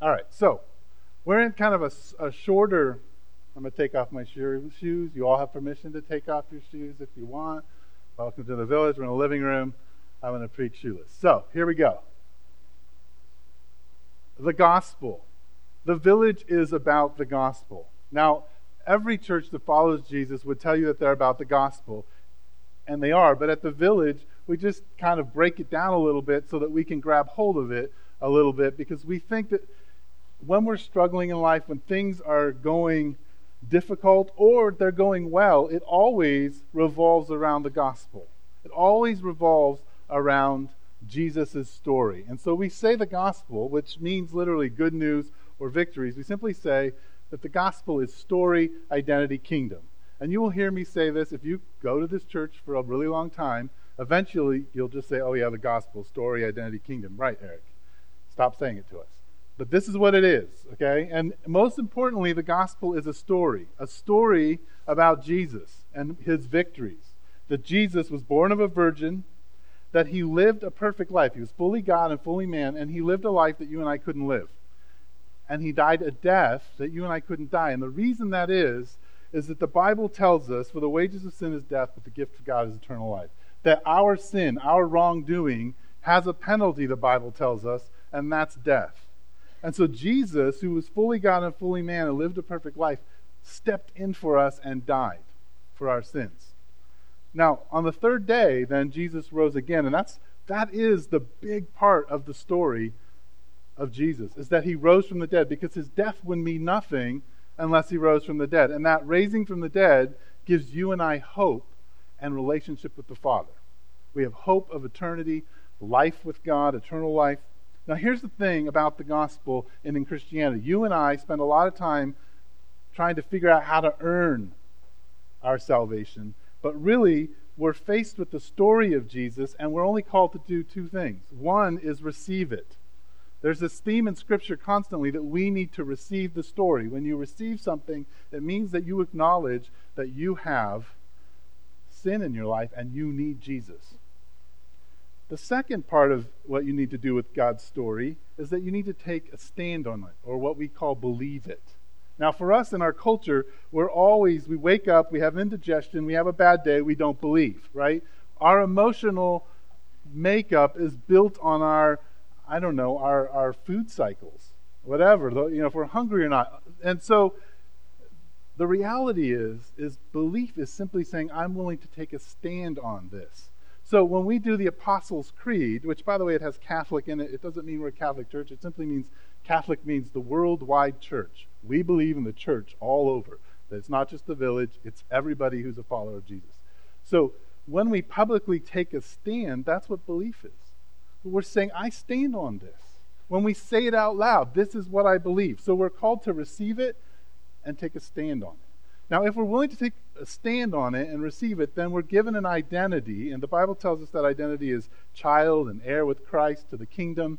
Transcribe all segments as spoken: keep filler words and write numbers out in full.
All right, so we're in kind of a, a shorter, I'm going to take off my shoes. You all have permission to take off your shoes if you want. Welcome to the village. We're in the living room. I'm going to preach shoeless. So, here we go. The gospel. The village is about the gospel. Now, every church that follows Jesus would tell you that they're about the gospel, and they are, but at the village, we just kind of break it down a little bit so that we can grab hold of it a little bit, because we think that when we're struggling in life, when things are going difficult or they're going well, it always revolves around the gospel. It always revolves around Jesus' story. And so we say the gospel, which means literally good news or victories. We simply say that the gospel is story, identity, kingdom. And you will hear me say this if you go to this church for a really long time. Eventually, you'll just say, oh yeah, the gospel, story, identity, kingdom. Right, Eric. Stop saying it to us. But this is what it is, okay? And most importantly, the gospel is a story. A story about Jesus and his victories. That Jesus was born of a virgin, that he lived a perfect life. He was fully God and fully man, and he lived a life that you and I couldn't live. And he died a death that you and I couldn't die. And the reason that is, is that the Bible tells us, for the wages of sin is death, but the gift of God is eternal life. That our sin, our wrongdoing, has a penalty, the Bible tells us, and that's death. And so Jesus, who was fully God and fully man and lived a perfect life, stepped in for us and died for our sins. Now, on the third day, then, Jesus rose again, and that's that is the big part of the story of Jesus, is that he rose from the dead, because his death would mean nothing unless he rose from the dead. And that raising from the dead gives you and I hope and relationship with the Father. We have hope of eternity, life with God, eternal life. Now, here's the thing about the gospel and in Christianity. You and I spend a lot of time trying to figure out how to earn our salvation, but really, we're faced with the story of Jesus, and we're only called to do two things. One is receive it. There's this theme in Scripture constantly that we need to receive the story. When you receive something, it means that you acknowledge that you have sin in your life and you need Jesus. The second part of what you need to do with God's story is that you need to take a stand on it, or what we call believe it. Now, for us in our culture, we're always, we wake up, we have indigestion, we have a bad day, we don't believe, right? Our emotional makeup is built on our, I don't know, our, our food cycles, whatever, you know, if we're hungry or not. And so the reality is, is belief is simply saying, I'm willing to take a stand on this. So when we do the Apostles' Creed, which, by the way, it has Catholic in it, it doesn't mean we're a Catholic church. It simply means, Catholic means the worldwide church. We believe in the church all over. That it's not just the village, it's everybody who's a follower of Jesus. So when we publicly take a stand, that's what belief is. We're saying, I stand on this. When we say it out loud, this is what I believe. So we're called to receive it and take a stand on it. Now, if we're willing to take a stand on it and receive it, then we're given an identity, and the Bible tells us that identity is child and heir with Christ to the kingdom.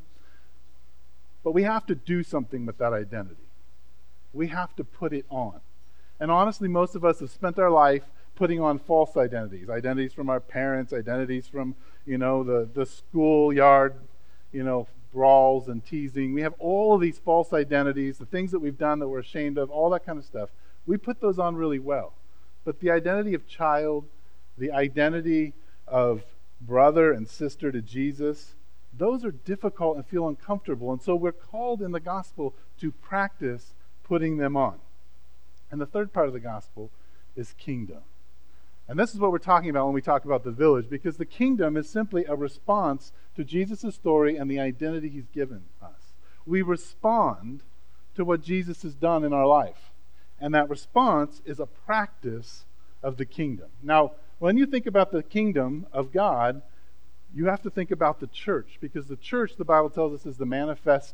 But we have to do something with that identity. We have to put it on. And honestly, most of us have spent our life putting on false identities. Identities from our parents, identities from, you know, the, the schoolyard, you know, brawls and teasing. We have all of these false identities, the things that we've done that we're ashamed of, all that kind of stuff. We put those on really well. But the identity of child, the identity of brother and sister to Jesus, those are difficult and feel uncomfortable. And so we're called in the gospel to practice putting them on. And the third part of the gospel is kingdom. And this is what we're talking about when we talk about the village, because the kingdom is simply a response to Jesus' story and the identity he's given us. We respond to what Jesus has done in our life. And that response is a practice of the kingdom. Now, when you think about the kingdom of God, you have to think about the church, because the church, the Bible tells us, is the manifest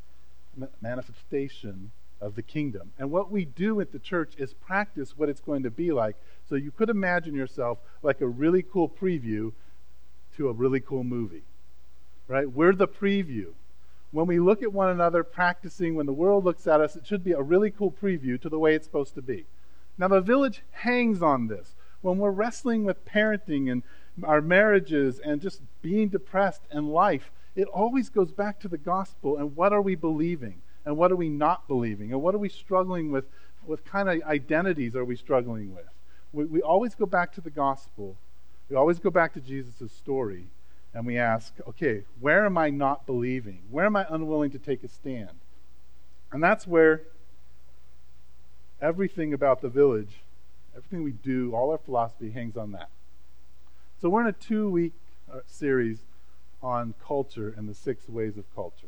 manifestation of the kingdom. And what we do at the church is practice what it's going to be like. So you could imagine yourself like a really cool preview to a really cool movie, right? We're the preview. When we look at one another practicing, when the world looks at us, it should be a really cool preview to the way it's supposed to be. Now, the village hangs on this. When we're wrestling with parenting and our marriages and just being depressed and life, it always goes back to the gospel and what are we believing? and what are we not believing, and what are we struggling with, what kind of identities are we struggling with. We, we always go back to the gospel. We always go back to Jesus' story, and we ask, okay, where am I not believing? Where am I unwilling to take a stand? And that's where everything about the village, everything we do, all our philosophy hangs on that. So we're in a two-week uh, series on culture and the six ways of culture.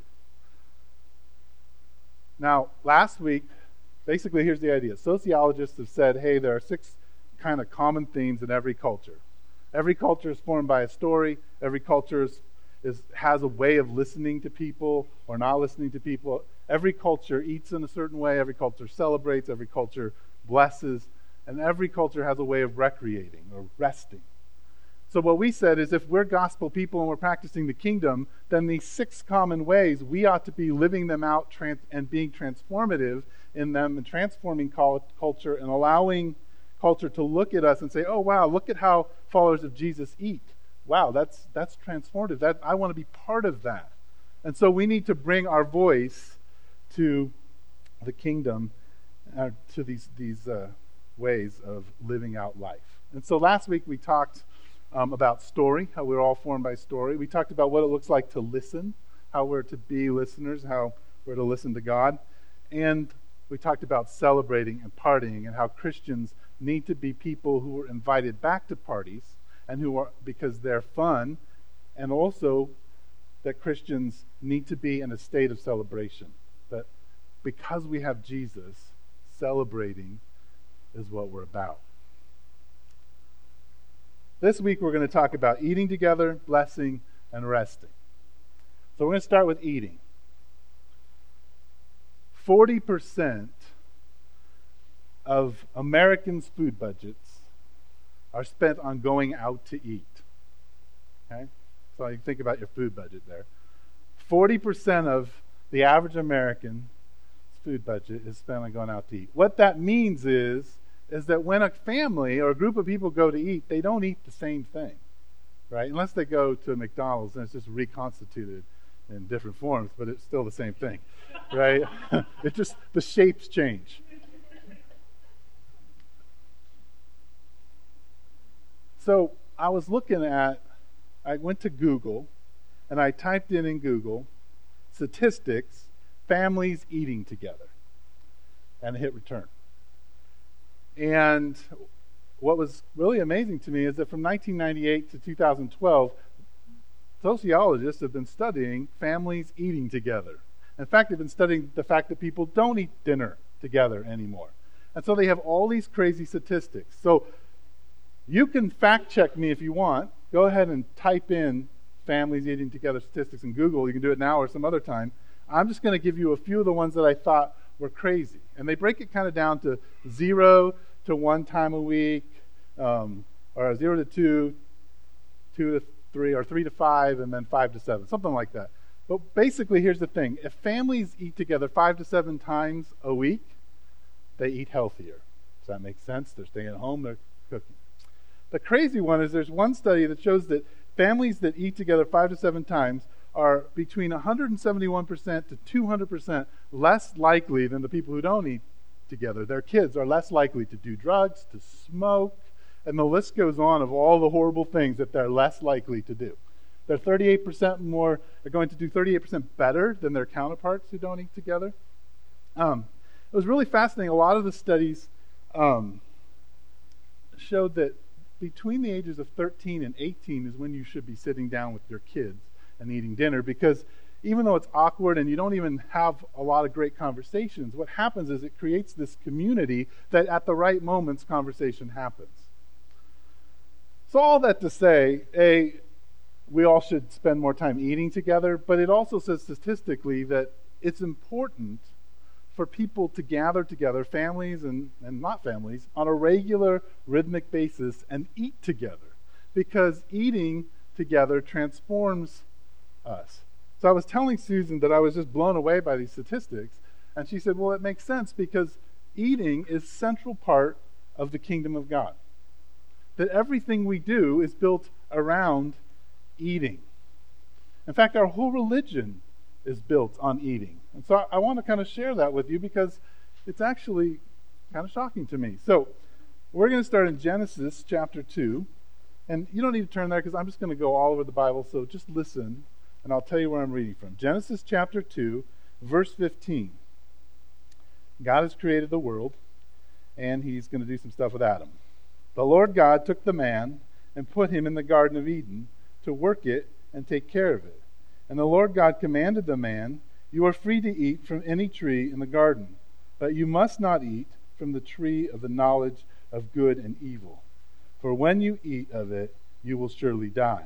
Now, last week, basically here's the idea. Sociologists have said, hey, there are six kind of common themes in every culture. Every culture is formed by a story. Every culture is, is, has a way of listening to people or not listening to people. Every culture eats in a certain way. Every culture celebrates. Every culture blesses. And every culture has a way of recreating or resting. So what we said is if we're gospel people and we're practicing the kingdom, then these six common ways, we ought to be living them out trans- and being transformative in them and transforming culture and allowing culture to look at us and say, oh, wow, look at how followers of Jesus eat. Wow, that's that's transformative. That I want to be part of that. And so we need to bring our voice to the kingdom, uh, to these, these uh, ways of living out life. And so last week we talked Um, about story, how we're all formed by story. We talked about what it looks like to listen, how we're to be listeners, how we're to listen to God. And we talked about celebrating and partying and how Christians need to be people who are invited back to parties and who are, because they're fun, and also that Christians need to be in a state of celebration. That because we have Jesus, celebrating is what we're about. This week we're going to talk about eating together, blessing, and resting. So we're going to start with eating. forty percent of Americans' food budgets are spent on going out to eat. Okay? So you think about your food budget there. forty percent of the average American's food budget is spent on going out to eat. What that means is is that when a family or a group of people go to eat, they don't eat the same thing, right? Unless they go to McDonald's and it's just reconstituted in different forms, but it's still the same thing, right? It just, the shapes change. So I was looking at, I went to Google, and I typed in in Google, statistics, families eating together, and hit return. And what was really amazing to me is that from nineteen ninety-eight to two thousand twelve, sociologists have been studying families eating together. In fact, they've been studying the fact that people don't eat dinner together anymore. And so they have all these crazy statistics. So you can fact check me if you want. Go ahead and type in families eating together statistics in Google. You can do it now or some other time. I'm just going to give you a few of the ones that I thought were crazy. And they break it kind of down to zero to one time a week, um, or zero to two, two to three, or three to five, and then five to seven, something like that. But basically, here's the thing. If families eat together five to seven times a week, they eat healthier. Does that make sense? They're staying at home, they're cooking. The crazy one is there's one study that shows that families that eat together five to seven times are between one hundred seventy-one percent to two hundred percent less likely than the people who don't eat together. Their kids are less likely to do drugs, to smoke, and the list goes on of all the horrible things that they're less likely to do. They're thirty-eight percent more, they're going to do thirty-eight percent better than their counterparts who don't eat together. Um, it was really fascinating. A lot of the studies um, showed that between the ages of thirteen and eighteen is when you should be sitting down with your kids and eating dinner, because even though it's awkward and you don't even have a lot of great conversations, what happens is it creates this community that at the right moments conversation happens. So all that to say, A, we all should spend more time eating together, but it also says statistically that it's important for people to gather together, families and, and not families, on a regular rhythmic basis and eat together, because eating together transforms us. So I was telling Susan that I was just blown away by these statistics, and she said, well, it makes sense because eating is a central part of the kingdom of God. That everything we do is built around eating. In fact, our whole religion is built on eating. And so I, I want to kind of share that with you because it's actually kind of shocking to me. So we're going to start in Genesis chapter two. And you don't need to turn there because I'm just going to go all over the Bible. So just listen, and I'll tell you where I'm reading from. Genesis chapter two, verse fifteen. God has created the world, and he's going to do some stuff with Adam. The Lord God took the man and put him in the Garden of Eden to work it and take care of it. And the Lord God commanded the man, "You are free to eat from any tree in the garden, but you must not eat from the tree of the knowledge of good and evil. For when you eat of it, you will surely die."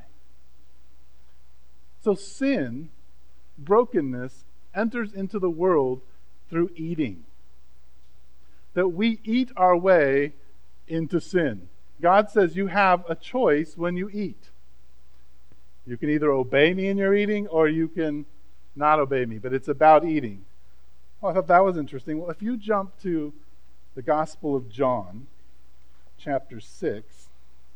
So sin, brokenness, enters into the world through eating. That we eat our way into sin. God says you have a choice when you eat. You can either obey me in your eating or you can not obey me, but it's about eating. Oh, I thought that was interesting. Well, if you jump to the Gospel of John, chapter six,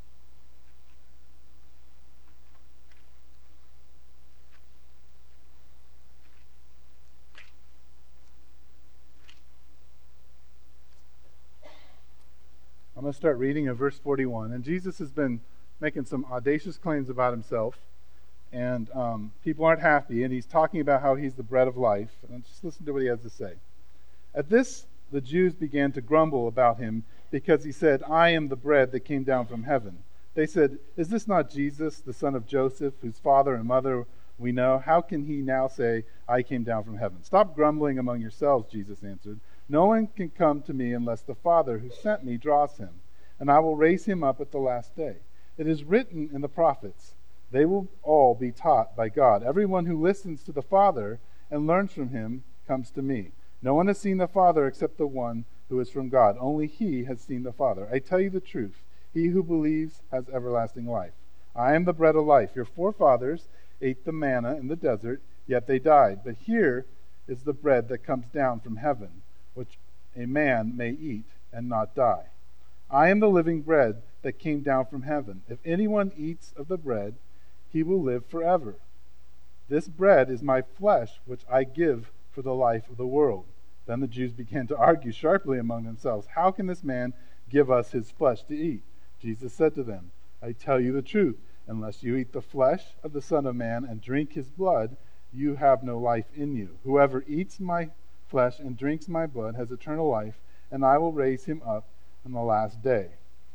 I'm going to start reading at verse forty-one. And Jesus has been making some audacious claims about himself, and um, people aren't happy, and he's talking about how he's the bread of life. And just listen to what he has to say. At this, the Jews began to grumble about him because he said, "I am the bread that came down from heaven." They said, "Is this not Jesus, the son of Joseph, whose father and mother we know? How can he now say, 'I came down from heaven'?" "Stop grumbling among yourselves," Jesus answered. "No one can come to me unless the Father who sent me draws him, and I will raise him up at the last day. It is written in the prophets, 'They will all be taught by God.' Everyone who listens to the Father and learns from him comes to me. No one has seen the Father except the one who is from God. Only he has seen the Father. I tell you the truth. He who believes has everlasting life. I am the bread of life. Your forefathers ate the manna in the desert, yet they died. But here is the bread that comes down from heaven, which a man may eat and not die. I am the living bread that came down from heaven. If anyone eats of the bread, he will live forever. This bread is my flesh, which I give for the life of the world." Then the Jews began to argue sharply among themselves, "How can this man give us his flesh to eat?" Jesus said to them, "I tell you the truth. Unless you eat the flesh of the Son of Man and drink his blood, you have no life in you. Whoever eats my flesh and drinks my blood has eternal life, and I will raise him up on the last day."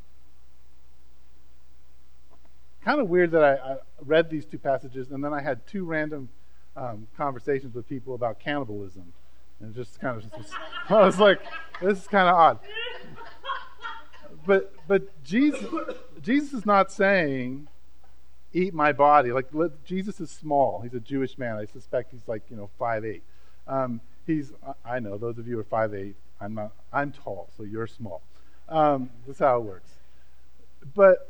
Kind of weird that I, I read these two passages and then I had two random um, conversations with people about cannibalism. And it just kind of, just, I was like, this is kind of odd. But but Jesus, Jesus is not saying, "Eat my body." Like let, Jesus is small. He's a Jewish man. I suspect he's like you know five eight. Um, he's I know those of you are five eight. I'm not. I'm tall, so you're small. Um, that's how it works. But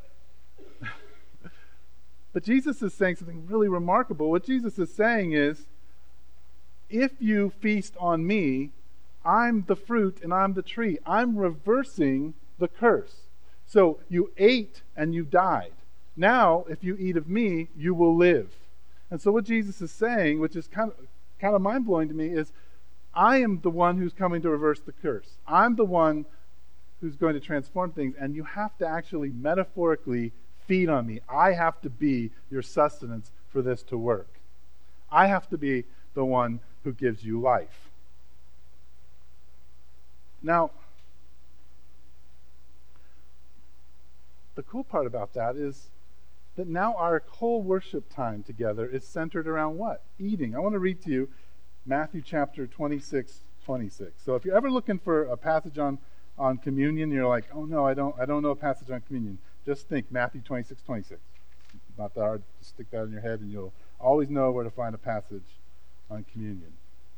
but Jesus is saying something really remarkable. What Jesus is saying is, if you feast on me, I'm the fruit and I'm the tree. I'm reversing the curse. So you ate and you died. Now, if you eat of me, you will live. And so what Jesus is saying, which is kind of kind of mind-blowing to me, is I am the one who's coming to reverse the curse. I'm the one who's going to transform things, and you have to actually metaphorically feed on me. I have to be your sustenance for this to work. I have to be the one who gives you life. Now, the cool part about that is that now our whole worship time together is centered around what? Eating. I want to read to you Matthew chapter twenty-six, twenty-six. So if you're ever looking for a passage on, on communion, you're like, oh no, I don't I don't know a passage on communion. Just think Matthew twenty-six, twenty-six. Not that hard. Just stick that in your head and you'll always know where to find a passage on communion.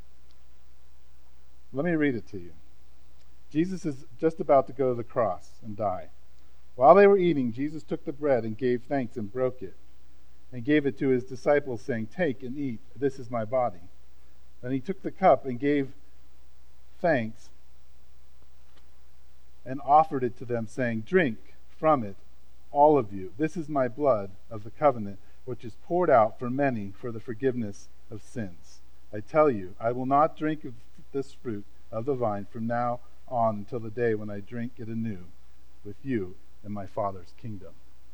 Let me read it to you. Jesus is just about to go to the cross and die. While they were eating, Jesus took the bread and gave thanks and broke it, and gave it to his disciples, saying, "Take and eat, this is my body." Then he took the cup and gave thanks and offered it to them, saying, "Drink from it, all of you. This is my blood of the covenant, which is poured out for many for the forgiveness of sins. I tell you, I will not drink of this fruit of the vine from now on until the day when I drink it anew with you in my Father's kingdom.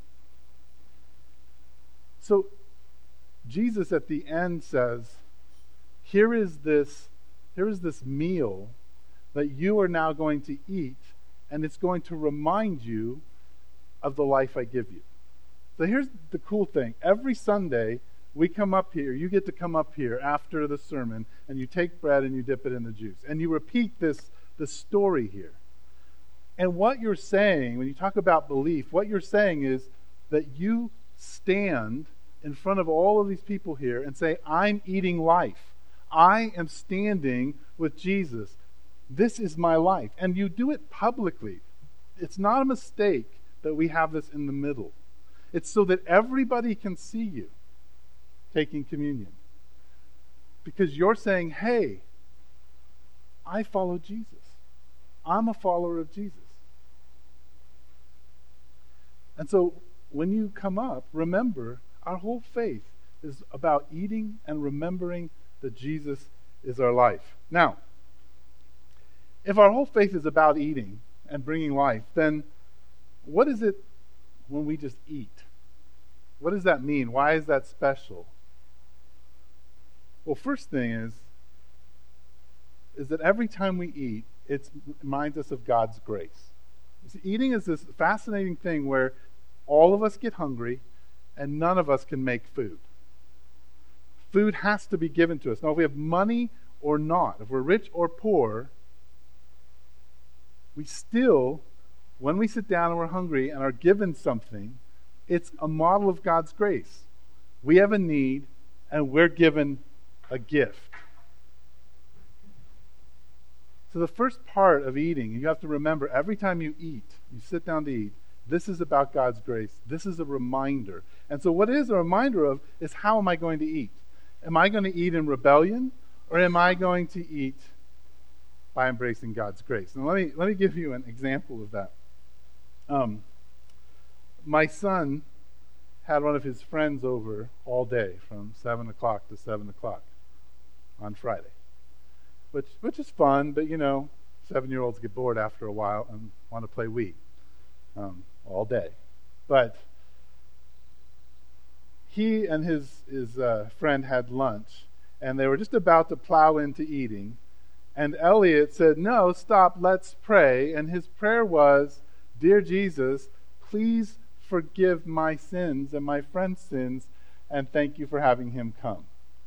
So Jesus at the end says, here is this, here is this meal that you are now going to eat, and it's going to remind you of the life I give you. So here's the cool thing. Every Sunday, we come up here, you get to come up here after the sermon, and you take bread and you dip it in the juice. And you repeat this, this story here. And what you're saying, when you talk about belief, what you're saying is that you stand in front of all of these people here and say, I'm eating life. I am standing with Jesus. This is my life. And you do it publicly. It's not a mistake that we have this in the middle. It's so that everybody can see you taking communion. Because you're saying, hey, I follow Jesus. I'm a follower of Jesus. And so when you come up, remember, our whole faith is about eating and remembering that Jesus is our life. Now, if our whole faith is about eating and bringing life, then what is it when we just eat? What does that mean? Why is that special? Well, first thing is, is that every time we eat, it reminds us of God's grace. See, eating is this fascinating thing where all of us get hungry and none of us can make food. Food has to be given to us. Now, if we have money or not, if we're rich or poor, we still, when we sit down and we're hungry and are given something, it's a model of God's grace. We have a need and we're given a gift. So the first part of eating, you have to remember every time you eat, you sit down to eat, this is about God's grace. This is a reminder. And so what it is a reminder of is, how am I going to eat? Am I going to eat in rebellion, or am I going to eat by embracing God's grace? Now let me let me give you an example of that. Um, my son had one of his friends over all day from seven o'clock to seven o'clock on Friday, which which is fun, but you know, seven-year-olds get bored after a while and want to play Wii um, all day. But he and his, his uh, friend had lunch, and they were just about to plow into eating, and Elliot said, no, stop, let's pray. And his prayer was, Dear Jesus, please forgive my sins and my friend's sins, and thank you for having him come.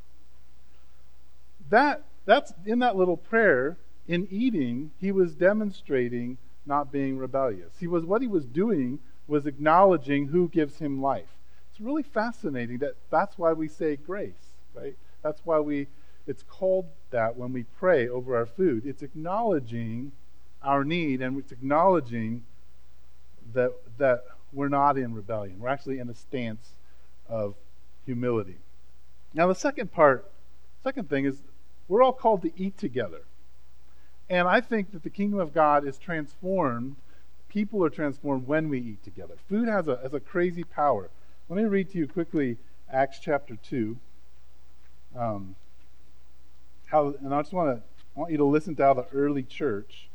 That that's in that little prayer, in eating, he was demonstrating not being rebellious. He was what he was doing was acknowledging who gives him life. It's really fascinating that that's why we say grace, right? That's why we it's called that when we pray over our food. It's acknowledging our need, and it's acknowledging that that we're not in rebellion. We're actually in a stance of humility. Now the second part, second thing is we're all called to eat together. And I think that the kingdom of God is transformed, people are transformed when we eat together. Food has a, has a crazy power. Let me read to you quickly Acts chapter two. Um, how, and I just want to I want you to listen to how the early church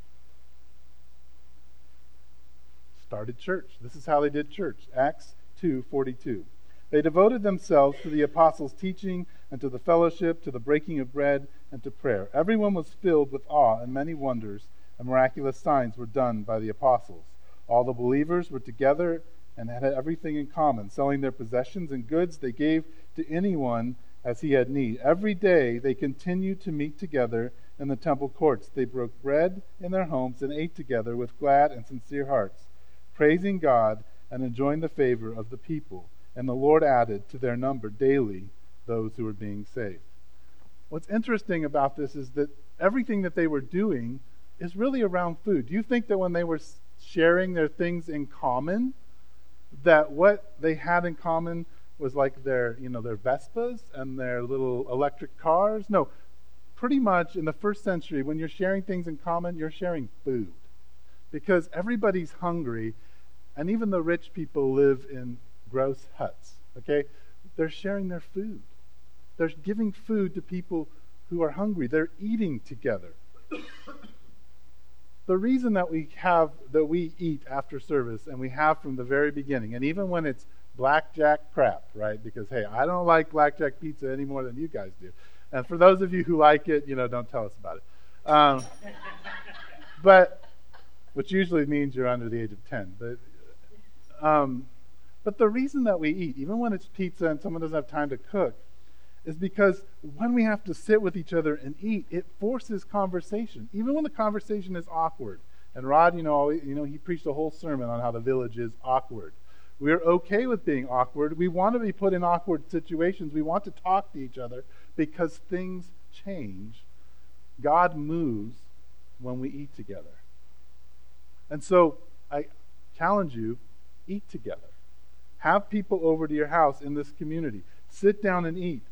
started church. This is how they did church. Acts two forty-two. They devoted themselves to the apostles' teaching and to the fellowship, to the breaking of bread, and to prayer. Everyone was filled with awe, and many wonders and miraculous signs were done by the apostles. All the believers were together and had everything in common. Selling their possessions and goods, they gave to anyone as he had need. Every day they continued to meet together in the temple courts. They broke bread in their homes and ate together with glad and sincere hearts, praising God and enjoying the favor of the people. And the Lord added to their number daily those who were being saved. What's interesting about this is that everything that they were doing is really around food. Do you think that when they were sharing their things in common, that what they had in common was like their, you know, their Vespas and their little electric cars? No, pretty much in the first century, when you're sharing things in common, you're sharing food. Because everybody's hungry, and even the rich people live in gross huts, okay? They're sharing their food. They're giving food to people who are hungry. They're eating together. The reason that we have that we eat after service, and we have from the very beginning, and even when it's blackjack crap, right? Because hey, I don't like blackjack pizza any more than you guys do. And for those of you who like it, you know, don't tell us about it. Um, but which usually means you're under the age of ten. But um, but the reason that we eat, even when it's pizza and someone doesn't have time to cook, is because when we have to sit with each other and eat, it forces conversation, even when the conversation is awkward. And Rod, you know, you know, he preached a whole sermon on how the village is awkward. We're okay with being awkward. We want to be put in awkward situations. We want to talk to each other because things change. God moves when we eat together. And so I challenge you, eat together. Have people over to your house in this community. Sit down and eat.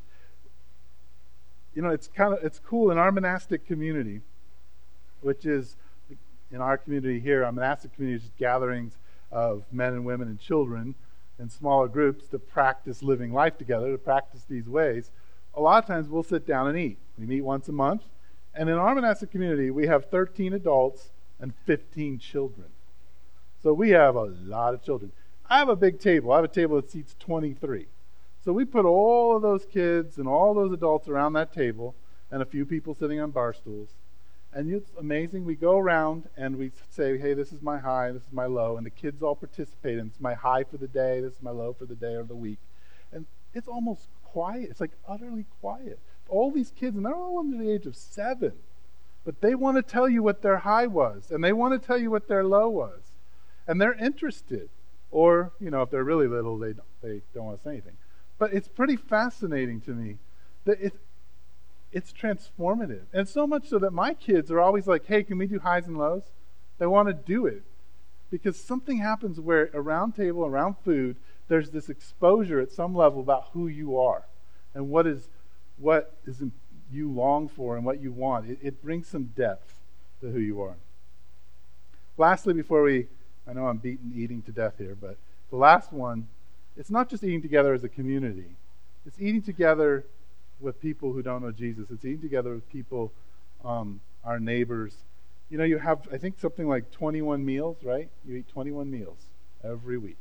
You know, it's kind of it's cool in our monastic community, which is in our community here, our monastic community is gatherings of men and women and children in smaller groups to practice living life together, to practice these ways. A lot of times we'll sit down and eat. We meet once a month. And in our monastic community, we have thirteen adults and fifteen children. So we have a lot of children. I have a big table. I have a table that seats twenty-three. So we put all of those kids and all those adults around that table and a few people sitting on bar stools. And it's amazing. We go around and we say, hey, this is my high, this is my low. And the kids all participate. And it's my high for the day, this is my low for the day or the week. And it's almost quiet. It's like utterly quiet. All these kids, and they're all under the age of seven. But they want to tell you what their high was. And they want to tell you what their low was. And they're interested. Or, you know, if they're really little, they don't, they don't want to say anything. But it's pretty fascinating to me that it, it's transformative. And so much so that my kids are always like, hey, can we do highs and lows? They want to do it. Because something happens where around table, around food, there's this exposure at some level about who you are. And what is what is you long for and what you want. It, it brings some depth to who you are. Lastly, before we, I know I'm beating eating to death here, but the last one, it's not just eating together as a community. It's eating together with people who don't know Jesus. It's eating together with people, um, our neighbors. You know, you have, I think, something like twenty-one meals, right? You eat twenty-one meals every week.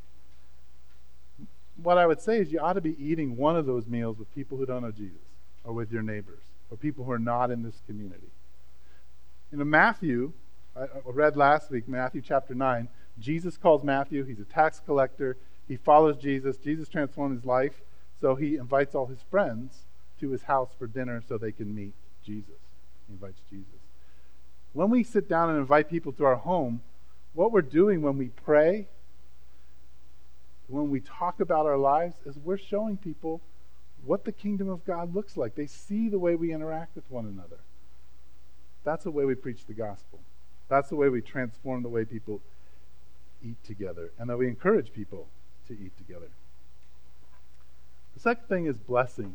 What I would say is you ought to be eating one of those meals with people who don't know Jesus, or with your neighbors, or people who are not in this community. You know, Matthew, I read last week, Matthew chapter nine, Jesus calls Matthew, he's a tax collector, he follows Jesus, Jesus transformed his life, so he invites all his friends to his house for dinner so they can meet Jesus. He invites Jesus. When we sit down and invite people to our home, what we're doing when we pray, when we talk about our lives, is we're showing people what the kingdom of God looks like. They see the way we interact with one another. That's the way we preach the gospel. That's the way we transform the way people eat together, and that we encourage people to eat together. The second thing is blessing.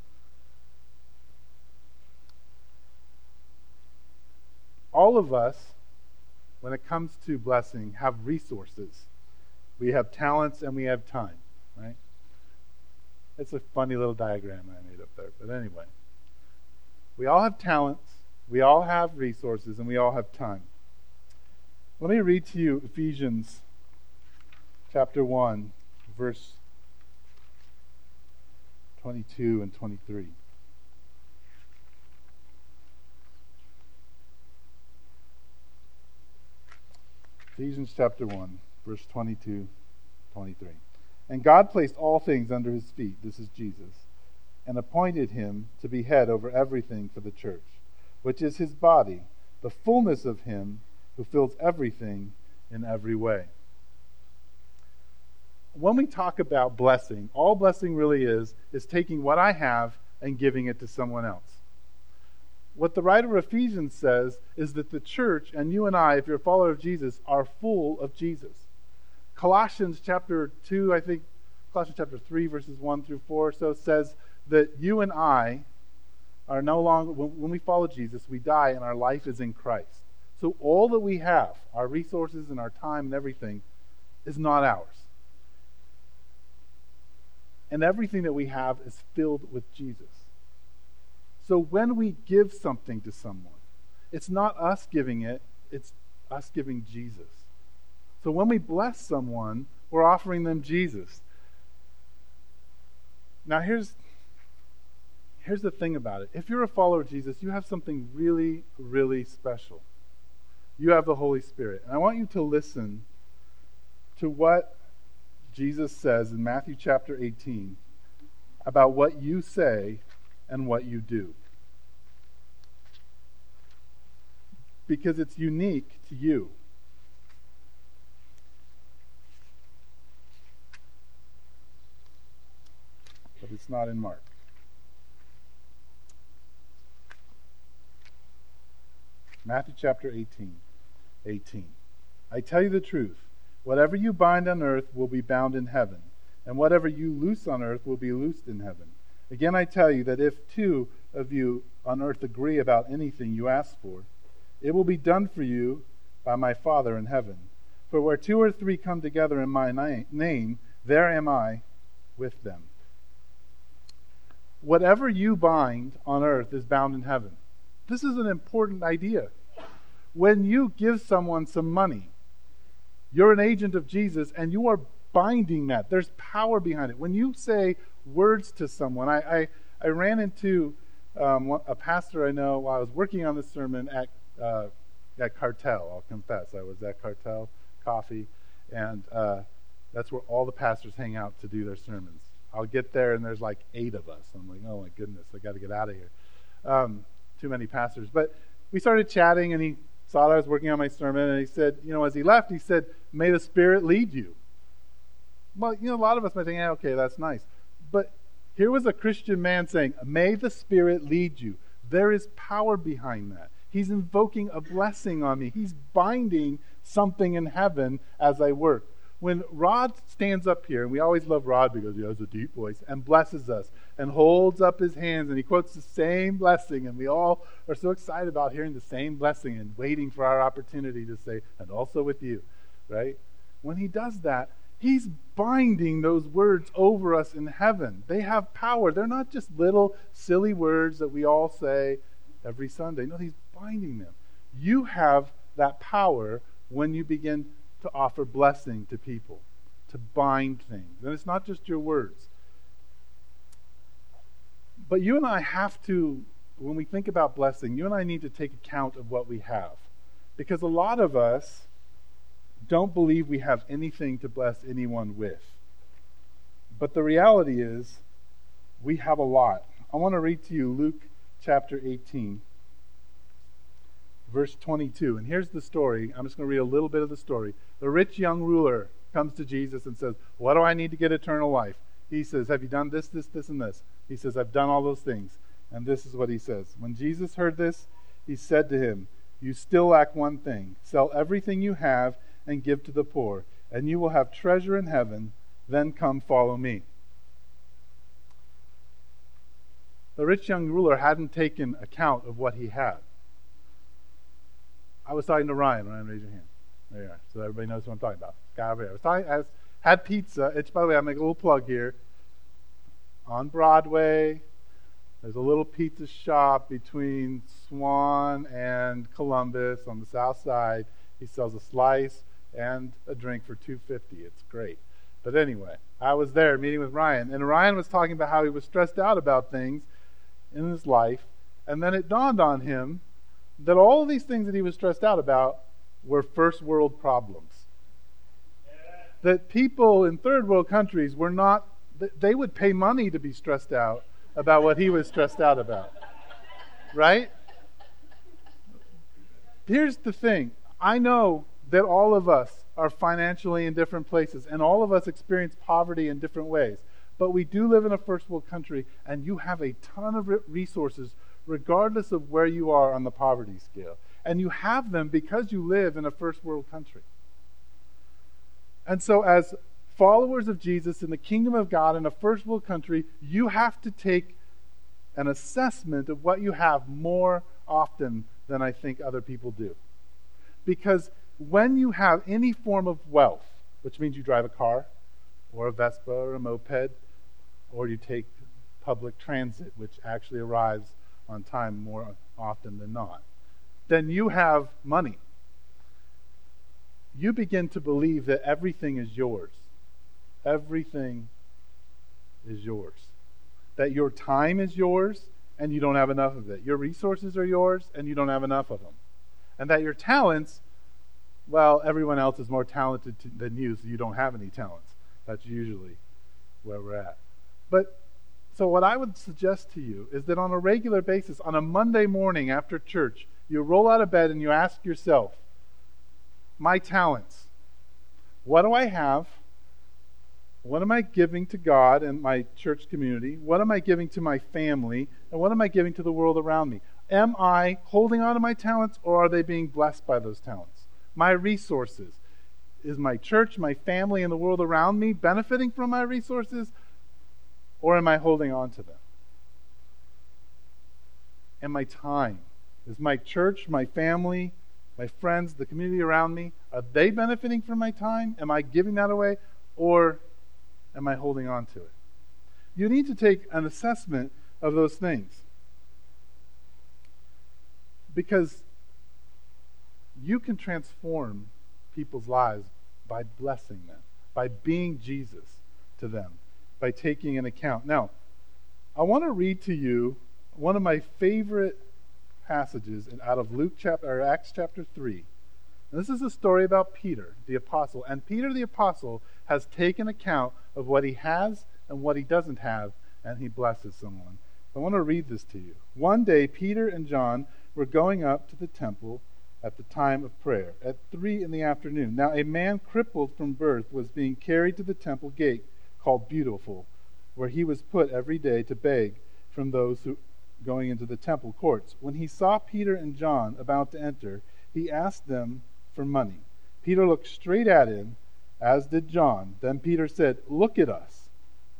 All of us, when it comes to blessing, have resources. We have talents and we have time, right? It's a funny little diagram I made up there, but anyway. We all have talents, we all have resources, and we all have time. Let me read to you Ephesians chapter one, verse twenty-two and twenty-three. Ephesians chapter one, verse twenty-two, twenty-three. And God placed all things under his feet, this is Jesus, and appointed him to be head over everything for the church, which is his body, the fullness of him who fills everything in every way. When we talk about blessing, all blessing really is, is taking what I have and giving it to someone else. What the writer of Ephesians says is that the church, and you and I, if you're a follower of Jesus, are full of Jesus. Colossians chapter two, I think, Colossians chapter three, verses one through four, so says that you and I are no longer, when we follow Jesus, we die and our life is in Christ. So all that we have, our resources and our time and everything, is not ours. And everything that we have is filled with Jesus. So when we give something to someone, it's not us giving it, it's us giving Jesus. So when we bless someone, we're offering them Jesus. Now here's, here's the thing about it. If you're a follower of Jesus, you have something really, really special. You have the Holy Spirit. And I want you to listen to what Jesus says in Matthew chapter eighteen about what you say and what you do. Because it's unique to you. But it's not in Mark. Matthew chapter eighteen. eighteen. I tell you the truth. Whatever you bind on earth will be bound in heaven, and whatever you loose on earth will be loosed in heaven. Again, I tell you that if two of you on earth agree about anything you ask for, it will be done for you by my Father in heaven. For where two or three come together in my na- name, there am I with them. Whatever you bind on earth is bound in heaven. This is an important idea. When you give someone some money, you're an agent of Jesus, and you are binding that. There's power behind it. When you say words to someone, I I, I ran into um, a pastor I know while I was working on this sermon at uh, at Cartel. I'll confess, I was at Cartel Coffee, and uh, that's where all the pastors hang out to do their sermons. I'll get there, and there's like eight of us. I'm like, oh my goodness, I got to get out of here. Um, too many pastors. But we started chatting, and he saw that I was working on my sermon, and he said, you know, as he left, he said, may the Spirit lead you. Well, you know, a lot of us might think, yeah, okay, that's nice. But here was a Christian man saying, may the Spirit lead you. There is power behind that. He's invoking a blessing on me. He's binding something in heaven as I work. When Rod stands up here, and we always love Rod because he has a deep voice, and blesses us, and holds up his hands, and he quotes the same blessing, and we all are so excited about hearing the same blessing and waiting for our opportunity to say, and also with you, right? When he does that, he's binding those words over us in heaven. They have power. They're not just little silly words that we all say every Sunday. No, he's binding them. You have that power when you begin to offer blessing to people, to bind things. And it's not just your words. But you and I have to, when we think about blessing, you and I need to take account of what we have. Because a lot of us don't believe we have anything to bless anyone with. But the reality is, we have a lot. I want to read to you Luke chapter eighteen, verse twenty-two. And here's the story. I'm just going to read a little bit of the story. The rich young ruler comes to Jesus and says, what do I need to get eternal life? He says, have you done this, this, this, and this? He says, I've done all those things. And this is what he says. When Jesus heard this, he said to him, you still lack one thing. Sell everything you have and give to the poor, and you will have treasure in heaven. Then come follow me. The rich young ruler hadn't taken account of what he had. I was talking to Ryan. Ryan, raise your hand. There you are. So everybody knows what I'm talking about. Guy over here. I was talking, I was, had pizza. It's, by the way, I'll make a little plug here. On Broadway, there's a little pizza shop between Swan and Columbus on the south side. He sells a slice and a drink for two dollars and fifty cents. It's great. But anyway, I was there meeting with Ryan, and Ryan was talking about how he was stressed out about things in his life, and then it dawned on him that all of these things that he was stressed out about were first world problems. That people in third world countries were not, they would pay money to be stressed out about what he was stressed out about. Right? Here's the thing. I know that all of us are financially in different places, and all of us experience poverty in different ways. But we do live in a first world country, and you have a ton of resources regardless of where you are on the poverty scale. And you have them because you live in a first world country. And so as followers of Jesus in the kingdom of God in a first world country, you have to take an assessment of what you have more often than I think other people do. Because when you have any form of wealth, which means you drive a car, or a Vespa, or a moped, or you take public transit, which actually arrives on time more often than not. Then you have money. You begin to believe that everything is yours. Everything is yours. That your time is yours and you don't have enough of it. Your resources are yours and you don't have enough of them. And that your talents, well, everyone else is more talented to, than you, so you don't have any talents. That's usually where we're at. But so what I would suggest to you is that on a regular basis, on a Monday morning after church, you roll out of bed and you ask yourself, my talents, what do I have? What am I giving to God and my church community? What am I giving to my family? And what am I giving to the world around me? Am I holding on to my talents, or are they being blessed by those talents? My resources. Is my church, my family, and the world around me benefiting from my resources, or am I holding on to them? And my time. Is my church, my family, my friends, the community around me, are they benefiting from my time? Am I giving that away, or am I holding on to it? You need to take an assessment of those things. Because you can transform people's lives by blessing them, by being Jesus to them, by taking an account. Now, I want to read to you one of my favorite passages out of Luke chapter or Acts chapter three. And this is a story about Peter, the apostle. And Peter the apostle has taken account of what he has and what he doesn't have, and he blesses someone. I want to read this to you. One day, Peter and John were going up to the temple at the time of prayer, at three in the afternoon. Now a man crippled from birth was being carried to the temple gate called Beautiful, where he was put every day to beg from those who going into the temple courts. When he saw Peter and John about to enter, he asked them for money. Peter looked straight at him, as did John. Then Peter said, "Look at us."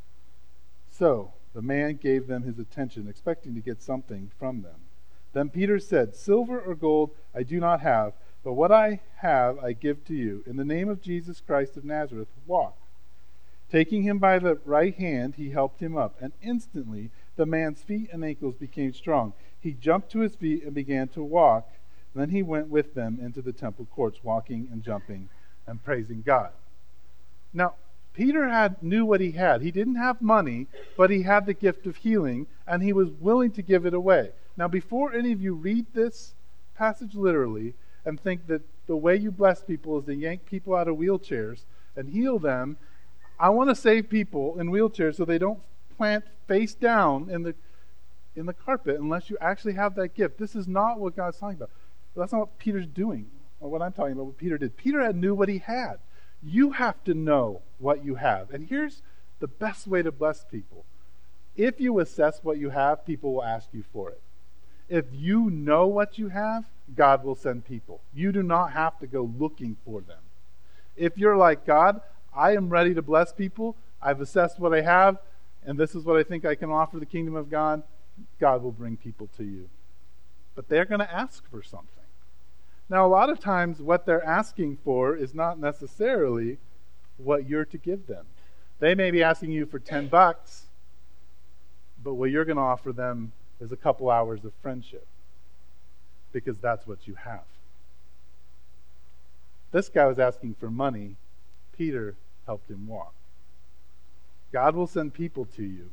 So the man gave them his attention, expecting to get something from them. Then Peter said, "Silver or gold I do not have, but what I have I give to you. In the name of Jesus Christ of Nazareth, walk." Taking him by the right hand, he helped him up, and instantly the man's feet and ankles became strong. He jumped to his feet and began to walk. Then he went with them into the temple courts, walking and jumping and praising God. Now, Peter had knew what he had. He didn't have money, but he had the gift of healing, and he was willing to give it away. Now, before any of you read this passage literally and think that the way you bless people is to yank people out of wheelchairs and heal them, I want to save people in wheelchairs so they don't plant face down in the in the carpet unless you actually have that gift. This is not what God's talking about. That's not what Peter's doing, or what I'm talking about, what Peter did. Peter had knew what he had. You have to know what you have. And here's the best way to bless people. If you assess what you have, people will ask you for it. If you know what you have, God will send people. You do not have to go looking for them. If you're like, God, I am ready to bless people, I've assessed what I have, and this is what I think I can offer the kingdom of God, God will bring people to you. But they're going to ask for something. Now, a lot of times what they're asking for is not necessarily what you're to give them. They may be asking you for ten bucks, but what you're going to offer them is a couple hours of friendship, because that's what you have. This guy was asking for money. Peter helped him walk. God will send people to you.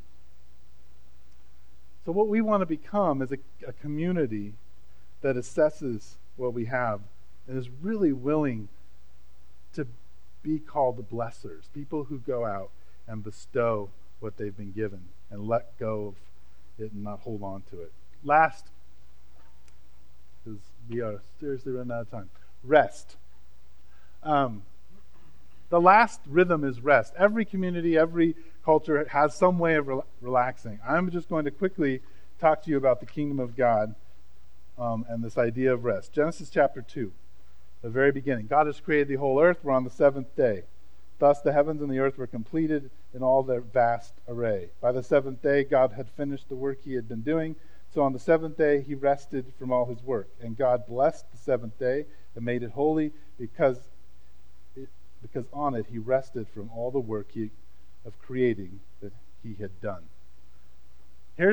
So what we want to become is a, a community that assesses what we have and is really willing to be called the blessers, people who go out and bestow what they've been given and let go of it and not hold on to it. Last, because we are seriously running out of time, rest. Um, the last rhythm is rest. Every community, every culture has some way of re- relaxing. I'm just going to quickly talk to you about the kingdom of God um, and this idea of rest. Genesis chapter two, the very beginning. God has created the whole earth. We're on the seventh day. Thus the heavens and the earth were completed in all their vast array. By the seventh day, God had finished the work he had been doing. So on the seventh day, he rested from all his work. And God blessed the seventh day and made it holy because it, because on it he rested from all the work he, of creating that he had done. Here's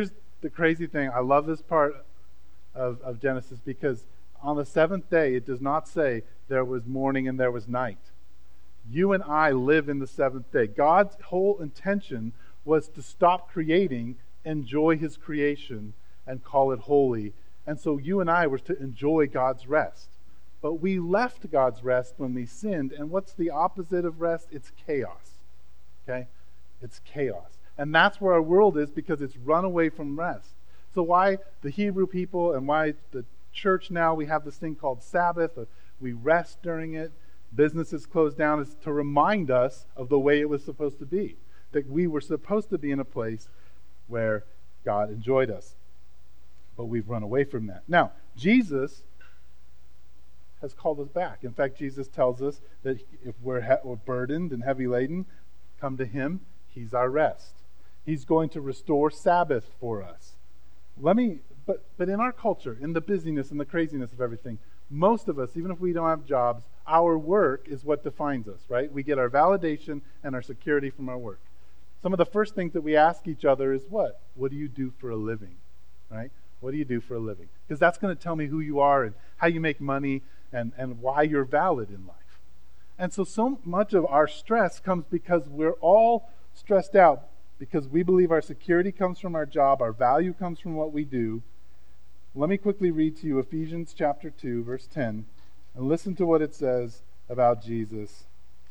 the crazy thing, I love this part of, of Genesis because on the seventh day, it does not say there was morning and there was night. You and I live in the seventh day. God's whole intention was to stop creating, enjoy his creation, and call it holy. And so you and I were to enjoy God's rest. But we left God's rest when we sinned. And what's the opposite of rest? It's chaos. Okay? It's chaos. And that's where our world is because it's run away from rest. So why the Hebrew people and why the church now, we have this thing called Sabbath. We rest during it. Businesses closed down is to remind us of the way it was supposed to be. That we were supposed to be in a place where God enjoyed us. But we've run away from that. Now, Jesus has called us back. In fact, Jesus tells us that if we're, he- we're burdened and heavy laden, come to him. He's our rest. He's going to restore Sabbath for us. Let me, but but in our culture, in the busyness and the craziness of everything, most of us, even if we don't have jobs, our work is what defines us, right? We get our validation and our security from our work. Some of the first things that we ask each other is what? What do you do for a living, right? What do you do for a living? Because that's going to tell me who you are and how you make money and, and why you're valid in life. And so, so much of our stress comes because we're all stressed out because we believe our security comes from our job, our value comes from what we do. Let me quickly read to you Ephesians chapter two, verse ten, and listen to what it says about Jesus.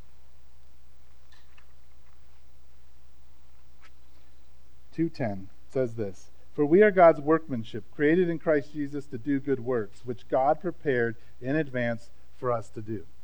two ten says this, "For we are God's workmanship, created in Christ Jesus to do good works, which God prepared in advance for us to do."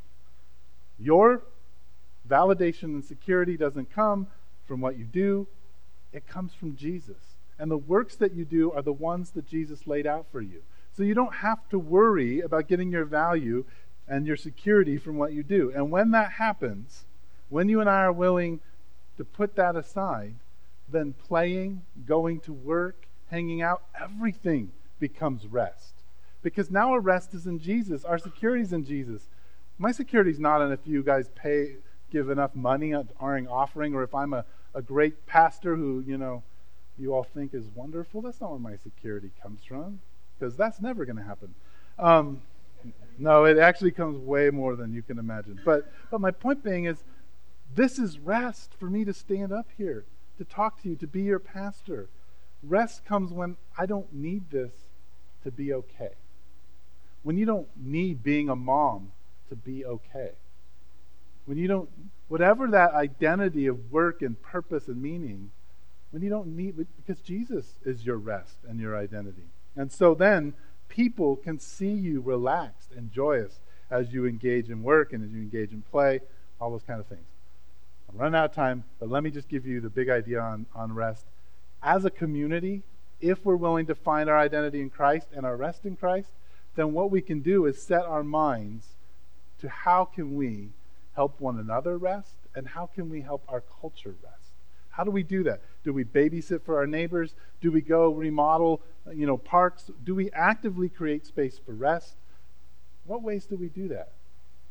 Your validation and security doesn't come from what you do. It comes from Jesus. And the works that you do are the ones that Jesus laid out for you. So you don't have to worry about getting your value and your security from what you do. And when that happens, when you and I are willing to put that aside, then playing, going to work, hanging out, everything becomes rest. Because now our rest is in Jesus. Our security is in Jesus. My security is not in if you guys pay, give enough money during offering, or if I'm a, a great pastor who, you know, you all think is wonderful. That's not where my security comes from, because that's never going to happen. Um, no, it actually comes way more than you can imagine. But but my point being is, this is rest for me to stand up here, to talk to you, to be your pastor. Rest comes when I don't need this to be okay. When you don't need being a mom to be okay. When you don't, whatever that identity of work and purpose and meaning, when you don't need, because Jesus is your rest and your identity. And so then people can see you relaxed and joyous as you engage in work and as you engage in play, all those kind of things. I'm running out of time, but let me just give you the big idea on, on rest. As a community, if we're willing to find our identity in Christ and our rest in Christ, then what we can do is set our minds to how can we help one another rest and how can we help our culture rest. How do we do that? Do we babysit for our neighbors? Do we go remodel, you know, parks? Do we actively create space for rest? What ways do we do that?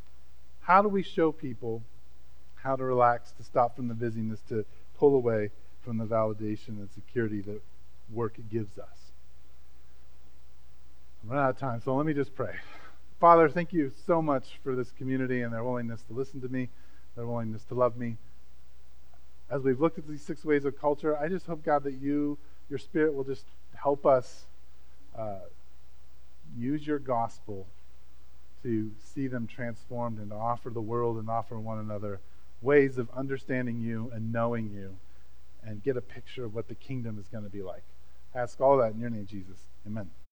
How do we show people how to relax, to stop from the busyness, to pull away from the validation and security that work gives us? I'm running out of time, so let me just pray. Father, thank you so much for this community and their willingness to listen to me, their willingness to love me. As we've looked at these six ways of culture, I just hope, God, that you, your Spirit will just help us uh, use your gospel to see them transformed and to offer the world and offer one another ways of understanding you and knowing you and get a picture of what the kingdom is going to be like. I ask all that in your name, Jesus. Amen.